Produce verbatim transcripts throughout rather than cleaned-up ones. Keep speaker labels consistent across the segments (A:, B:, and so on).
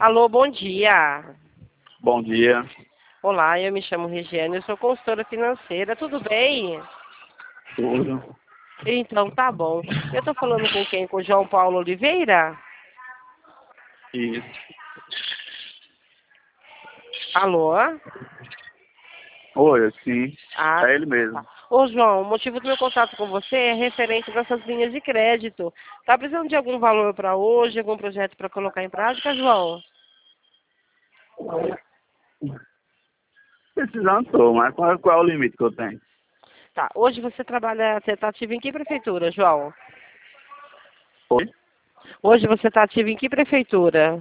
A: Alô, bom dia.
B: Bom dia.
A: Olá, eu me chamo Regiane, eu sou consultora financeira, tudo bem?
B: Tudo.
A: Então, tá bom. Eu tô falando com quem? Com o João Paulo Oliveira?
B: Isso.
A: Alô?
B: Oi, sim.
A: Ah,
B: É ele mesmo.
A: tá. Ô, João, o motivo do meu contato com você é referente a essas linhas de crédito. Tá precisando de algum valor para hoje, algum projeto para colocar em prática, João?
B: Precisando tô, mas qual, qual é o limite que eu tenho?
A: Tá, hoje você trabalha, você tá ativo em que prefeitura, João?
B: Oi?
A: Hoje você tá ativo em que prefeitura?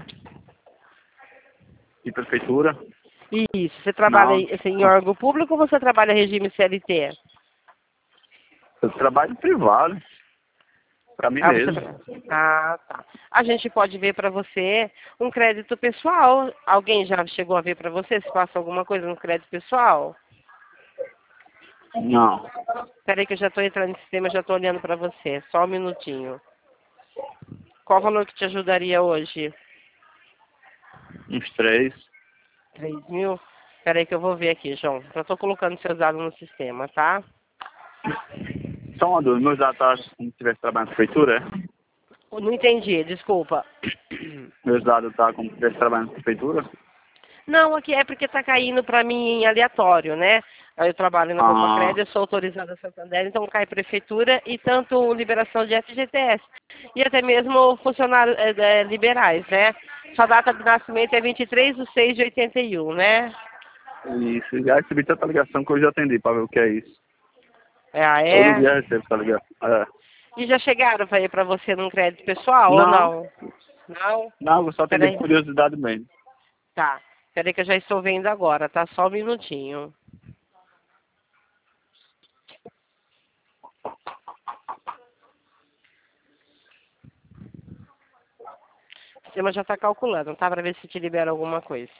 B: De prefeitura?
A: Isso, você trabalha
B: Não.
A: em assim, em órgão público ou você trabalha regime C L T?
B: Eu trabalho privado. Pra mim
A: Ah, você...
B: mesmo.
A: tra- ah, tá. A gente pode ver para você um crédito pessoal. Alguém já chegou a ver para você se passa alguma coisa no crédito pessoal?
B: Não.
A: Espera aí que eu já estou entrando no sistema, já estou olhando para você. Só um minutinho. Qual o valor que te ajudaria hoje?
B: Uns três.
A: Três mil? Espera aí que eu vou ver aqui, João. Já estou colocando seus dados no sistema, tá?
B: Só uma dúvida. Meus dados tá como se tivesse trabalhando na prefeitura, é?
A: Não entendi, desculpa.
B: Meus dados tá como se tivesse trabalhando na prefeitura?
A: Não, aqui é porque está caindo para mim em aleatório, né? Eu trabalho na Copa
B: Ah,
A: Crédito, sou autorizada a Santander, então cai prefeitura e tanto liberação de F G T S. E até mesmo funcionários é, é, liberais, né? Sua data de nascimento é vinte e três de seis de oitenta e um, né?
B: isso. Já recebi tanta ligação que eu já atendi pra ver o que é isso.
A: É, ah,
B: Todo
A: é?
B: dia eu recebo essa ligação. É.
A: E já chegaram para você num crédito pessoal ou
B: Não.
A: não? Não?
B: Não, eu só atendi por
A: Peraí.
B: curiosidade mesmo.
A: Tá. Peraí que eu já estou vendo agora, tá? Só um minutinho. O sistema já está calculando, tá? Para ver se te libera alguma coisa.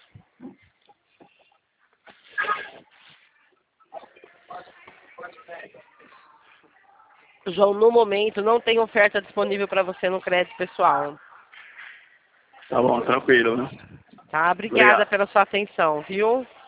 A: João, no momento não tem oferta disponível para você no crédito pessoal.
B: Tá bom, tranquilo, né?
A: Tá? Obrigada
B: Obrigado.
A: pela sua atenção, viu?